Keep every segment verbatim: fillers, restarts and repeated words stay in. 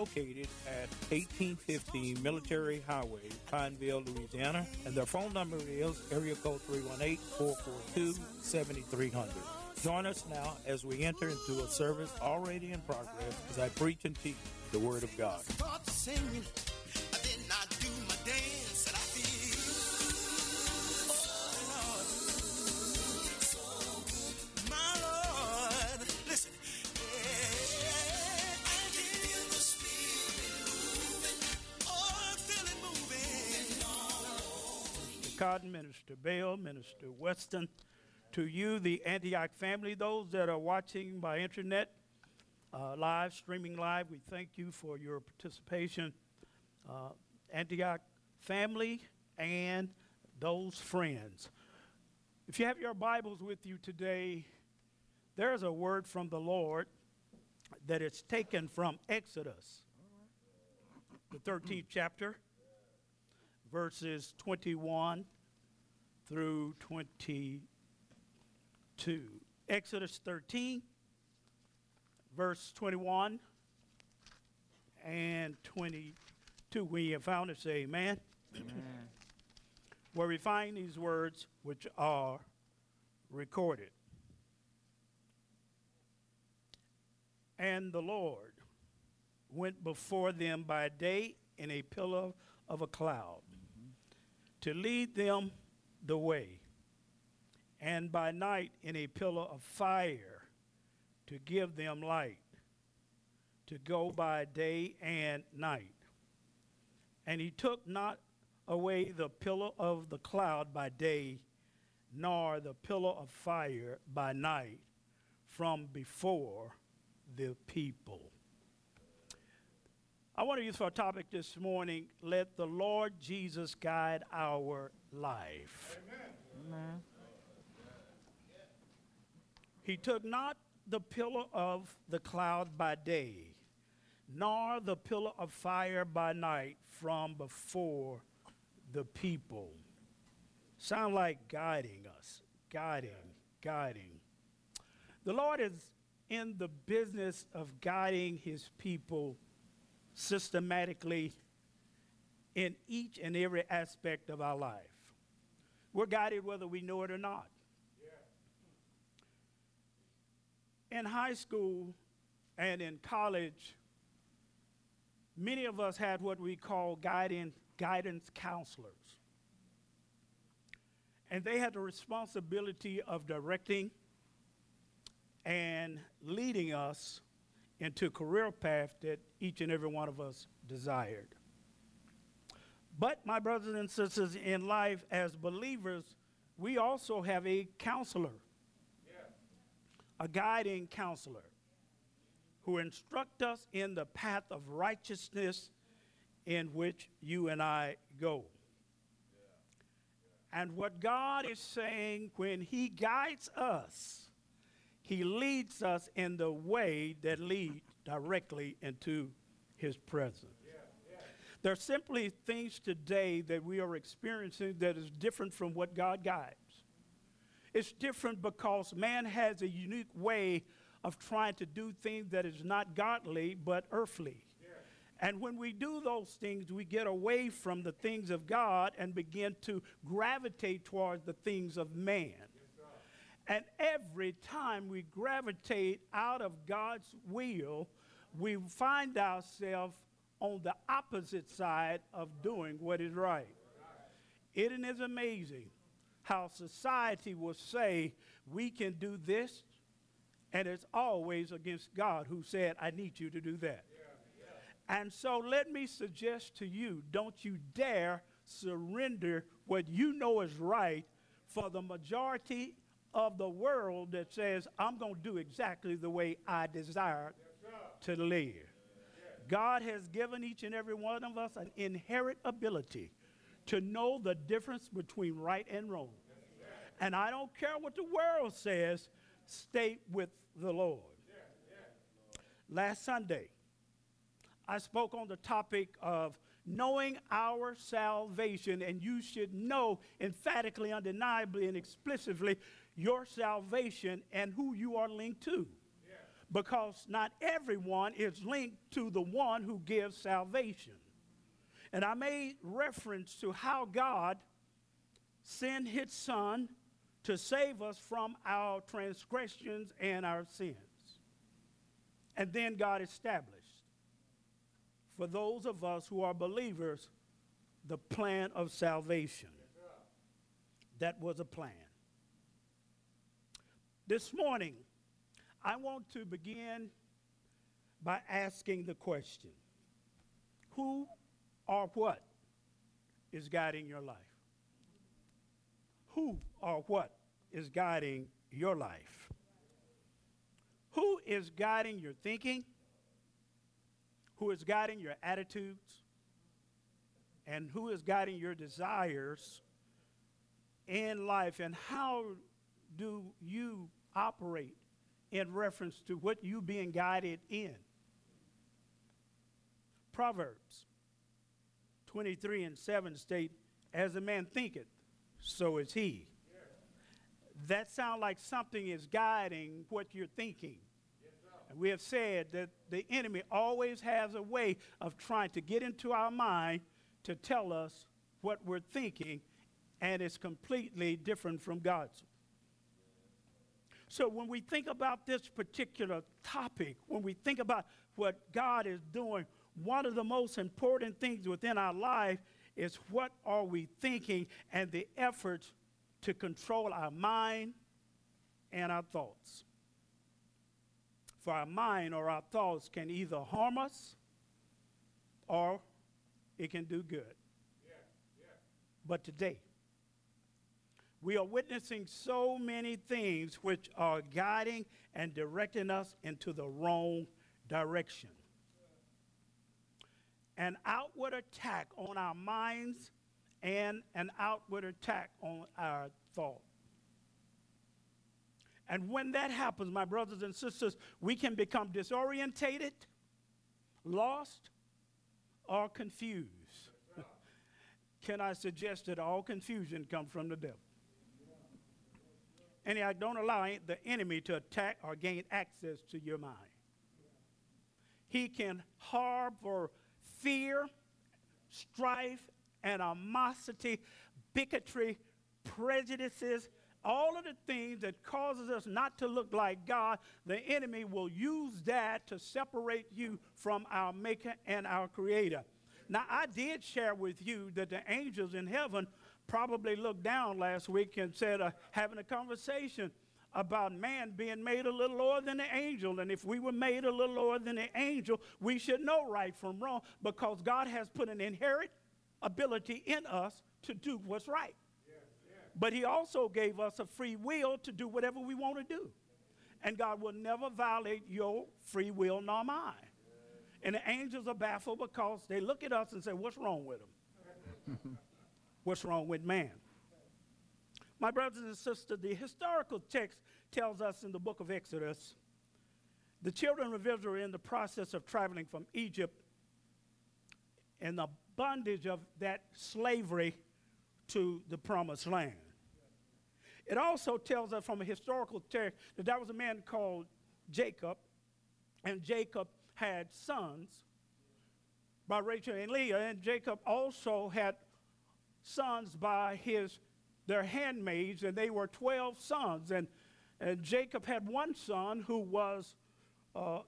located at eighteen fifty Military Highway, Pineville, Louisiana. And their phone number is area code three one eight, four four two, seven three zero zero. Join us now as we enter into a service already in progress as I preach and teach the Word of God. Start singing, I did not do my dance, and I feel, oh Lord, my Lord, listen, yeah, I can feel the Spirit moving, oh, I feel it moving. Cotton, Minister Bell, Minister Weston, to you, the Antioch family, those that are watching by internet, uh, live, streaming live, we thank you for your participation. Uh, Antioch family and those friends. If you have your Bibles with you today, there's a word from the Lord that is taken from Exodus, the thirteenth chapter, verses twenty-one through twenty-two. Exodus thirteen, verse twenty-one and twenty-two. When you have found it, say amen. Amen. Where we find these words which are recorded. And the Lord went before them by day in a pillar of a cloud, mm-hmm. to lead them the way, and by night in a pillar of fire to give them light, to go by day and night. And he took not away the pillar of the cloud by day, nor the pillar of fire by night from before the people. I want to use for a topic this morning, let the Lord Jesus guide our life. Amen. Amen. He took not the pillar of the cloud by day, nor the pillar of fire by night from before the people. Sound like guiding us, guiding, guiding. The Lord is in the business of guiding his people systematically in each and every aspect of our life. We're guided whether we know it or not. In high school and in college, many of us had what we call guidance, guidance counselors. And they had the responsibility of directing and leading us into a career path that each and every one of us desired. But my brothers and sisters, in life as believers, we also have a counselor. A guiding counselor who instruct us in the path of righteousness in which you and I go. Yeah. Yeah. And what God is saying, when he guides us, he leads us in the way that leads directly into his presence. Yeah. Yeah. There are simply things today that we are experiencing that is different from what God guides. It's different because man has a unique way of trying to do things that is not godly but earthly. Yeah. And when we do those things, we get away from the things of God and begin to gravitate towards the things of man. Yes, and every time we gravitate out of God's will, we find ourselves on the opposite side of doing what is right. It is amazing how society will say we can do this, and it's always against God who said, I need you to do that. Yeah, yeah. And so let me suggest to you, don't you dare surrender what you know is right for the majority of the world that says, I'm going to do exactly the way I desire yes, to live. Yes. God has given each and every one of us an inherent ability to know the difference between right and wrong. And I don't care what the world says, stay with the Lord. Yeah, yeah. Last Sunday, I spoke on the topic of knowing our salvation, and you should know emphatically, undeniably, and explicitly your salvation and who you are linked to. Yeah. because not everyone is linked to the one who gives salvation. And I made reference to how God sent his son to save us from our transgressions and our sins. And then God established, for those of us who are believers, the plan of salvation. That was a plan. This morning, I want to begin by asking the question, who or what is guiding your life? Who or what is guiding your life? Who is guiding your thinking? Who is guiding your attitudes? And who is guiding your desires in life? And how do you operate in reference to what you being guided in? Proverbs twenty-three and seven state, as a man thinketh, so is he. Yeah. That sounds like something is guiding what you're thinking. Yes, and we have said that the enemy always has a way of trying to get into our mind to tell us what we're thinking, and it's completely different from God's. So when we think about this particular topic, when we think about what God is doing, one of the most important things within our life is what are we thinking and the efforts to control our mind and our thoughts. For our mind or our thoughts can either harm us or it can do good. Yeah, yeah. But today, we are witnessing so many things which are guiding and directing us into the wrong direction. An outward attack on our minds and an outward attack on our thought. And when that happens, my brothers and sisters, we can become disorientated, lost, or confused. Can I suggest that all confusion comes from the devil? And I don't allow the enemy to attack or gain access to your mind. He can harbor fear, strife, animosity, bigotry, prejudices, all of the things that causes us not to look like God. The enemy will use that to separate you from our maker and our creator. Now, I did share with you that the angels in heaven probably looked down last week and said, uh, having a conversation about man being made a little lower than the angel. And if we were made a little lower than the angel, we should know right from wrong, because God has put an inherent ability in us to do what's right. Yes, yes. But he also gave us a free will to do whatever we want to do. And God will never violate your free will nor mine. Yes. And the angels are baffled because they look at us and say, what's wrong with them? What's wrong with man? My brothers and sisters, the historical text tells us in the book of Exodus, the children of Israel were in the process of traveling from Egypt and the bondage of that slavery to the promised land. It also tells us from a historical text that there was a man called Jacob, and Jacob had sons by Rachel and Leah, and Jacob also had sons by his their handmaids, and they were twelve sons. And, and Jacob had one son who was uh,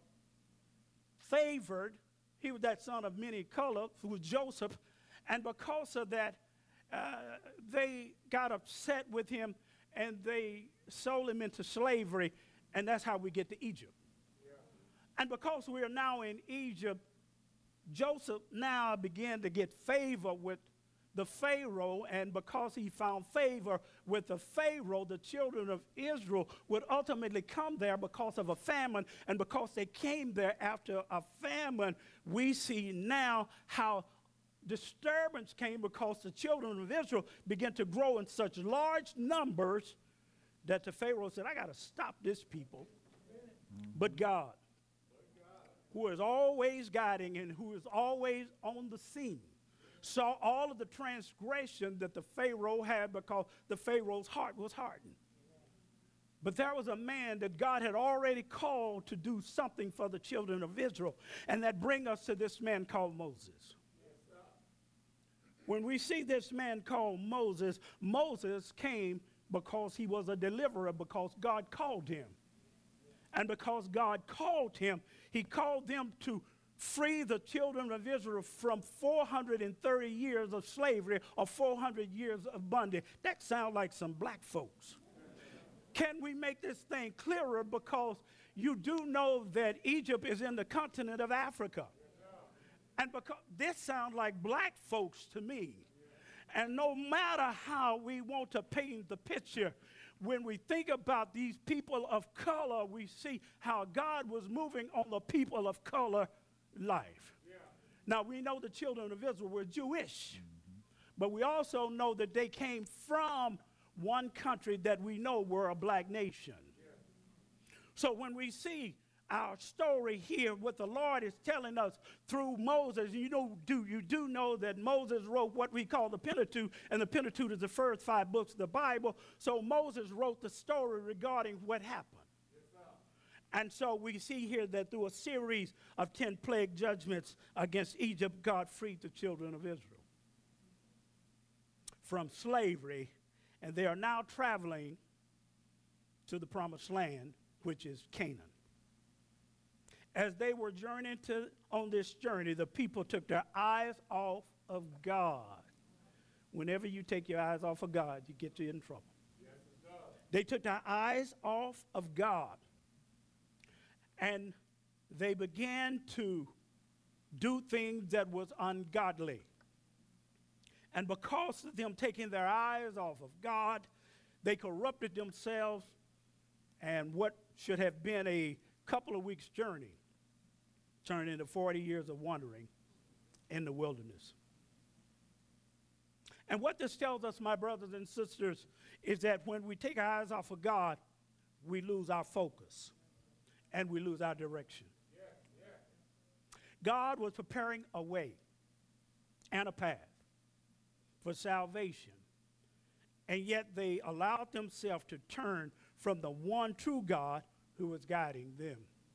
favored. He was that son of many colors, who was Joseph. And because of that, uh, they got upset with him, and they sold him into slavery. And that's how we get to Egypt. Yeah. And because we are now in Egypt, Joseph now began to get favor with the Pharaoh, and because he found favor with the Pharaoh, the children of Israel would ultimately come there because of a famine, and because they came there after a famine, we see now how disturbance came because the children of Israel began to grow in such large numbers that the Pharaoh said, I got to stop this people. Mm-hmm. But God, who is always guiding and who is always on the scene, saw all of the transgression that the Pharaoh had, because the Pharaoh's heart was hardened. But there was a man that God had already called to do something for the children of Israel. And that brings us to this man called Moses. When we see this man called Moses, Moses came because he was a deliverer, because God called him. And because God called him, he called them to free the children of Israel from four hundred thirty years of slavery or four hundred years of bondage. That sounds like some black folks. Can we make this thing clearer? Because you do know that Egypt is in the continent of Africa. And because this sounds like black folks to me. And no matter how we want to paint the picture, when we think about these people of color, we see how God was moving on the people of color life. Yeah. Now, we know the children of Israel were Jewish, mm-hmm. but we also know that they came from one country that we know were a black nation. Yeah. So when we see our story here, what the Lord is telling us through Moses, you know, do you do know that Moses wrote what we call the Pentateuch, and the Pentateuch is the first five books of the Bible. So Moses wrote the story regarding what happened. And so we see here that through a series of ten plague judgments against Egypt, God freed the children of Israel from slavery, and they are now traveling to the promised land, which is Canaan. As they were journeying to, on this journey, the people took their eyes off of God. Whenever you take your eyes off of God, you get you in trouble. Yes, it does. They took their eyes off of God. And they began to do things that was ungodly. And because of them taking their eyes off of God, they corrupted themselves, and what should have been a couple of weeks' journey turned into forty years of wandering in the wilderness. And what this tells us, my brothers and sisters, is that when we take our eyes off of God, we lose our focus. And we lose our direction. Yeah, yeah. God was preparing a way and a path for salvation, and yet they allowed themselves to turn from the one true God who was guiding them.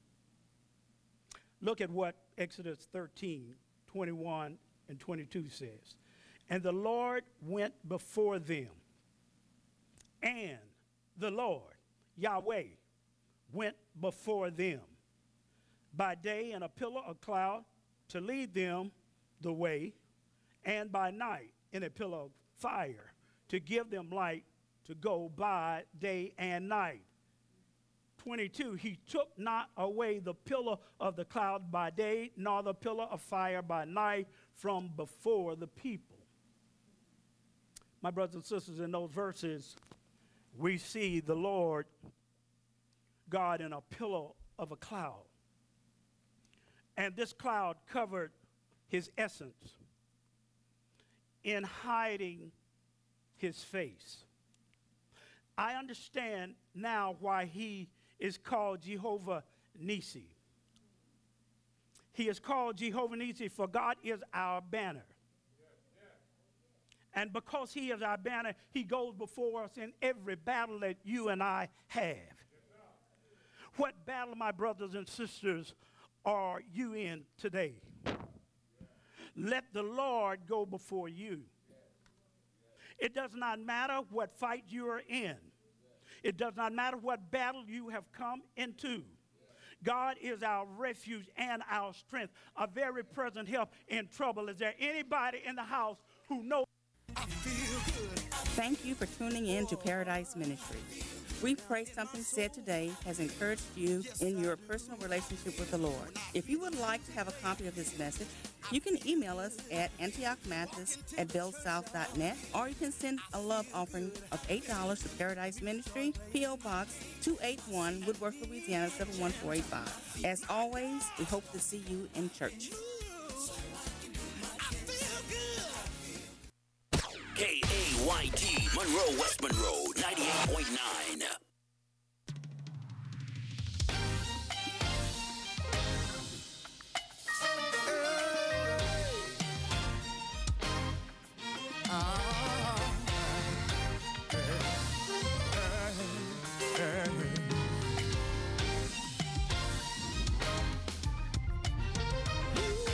Look at what Exodus thirteen, twenty-one and twenty-two says. And the Lord went before them, and the Lord, Yahweh, went before them by day in a pillar of cloud to lead them the way, and by night in a pillar of fire to give them light to go by day and night. twenty-two, he took not away the pillar of the cloud by day, nor the pillar of fire by night from before the people. My brothers and sisters, in those verses, we see the Lord God in a pillar of a cloud. And this cloud covered his essence in hiding his face. I understand now why he is called Jehovah Nissi. He is called Jehovah Nissi, for God is our banner. And because he is our banner, he goes before us in every battle that you and I have. What battle, my brothers and sisters, are you in today? Let the Lord go before you. It does not matter what fight you are in. It does not matter what battle you have come into. God is our refuge and our strength, a very present help in trouble. Is there anybody in the house who knows? Thank you for tuning in to Paradise Ministry. We pray something said today has encouraged you in your personal relationship with the Lord. If you would like to have a copy of this message, you can email us at antioch mathis at bellsouth dot net, or you can send a love offering of eight dollars to Paradise Ministry, P O Box two eighty-one, Woodworth, Louisiana seven one four eight five. As always, we hope to see you in church. K A Y T, Monroe, West Monroe, ninety-eight point nine.